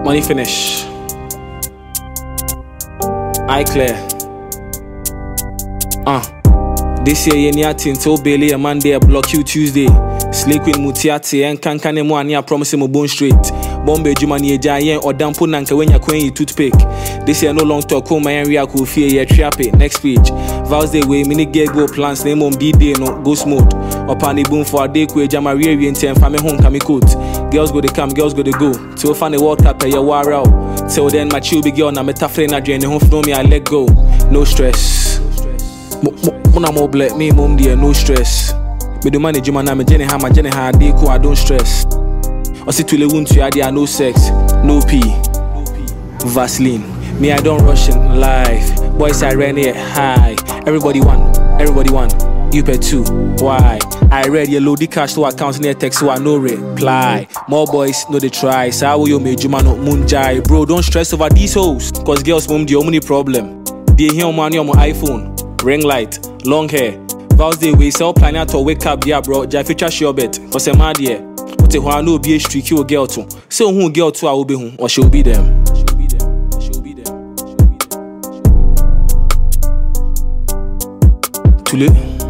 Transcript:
Money finish. Eye clear. This year yeni ati till Bailey a Monday, block you Tuesday. Slay Queen Mutiati and kankane mo ani a promise mo bone straight. Bombe Jumani Jayen or dampo nanka when you're queen toothpick. This year no long talk home my area could fear ye trap it. Next page. Vows day way mini gay go plans name on B-Day no ghost mode. Upon the boom for a day kwe jamari and family home kami coat. Girls go to come, girls go to go. Till find the World Cup a war out. Till then my chill big girl na metafre na drain the home for me I let go. No stress. Mona mo black me mom dear no stress. Me do manage man na me jenny ha dey cool I don't stress. I see to le wound to idea no sex, no pee. Vaseline. Me I don't rush in life. Boys I ran it high. Everybody one. You pay two. Why? I read your load the cash to account near text so I no reply. More boys know they try. So how you made you man not moonjai. Bro, don't stress over these hoes. Cause girls mom the only problem. They hear money on my iPhone. Ring light, long hair. Vows they way sell planet to wake up, yeah, bro. Jai feature sure bet. Cause I'm mad here. What I know be a streak you girl to. So who girl to I will be whom or she'll be them. Too late.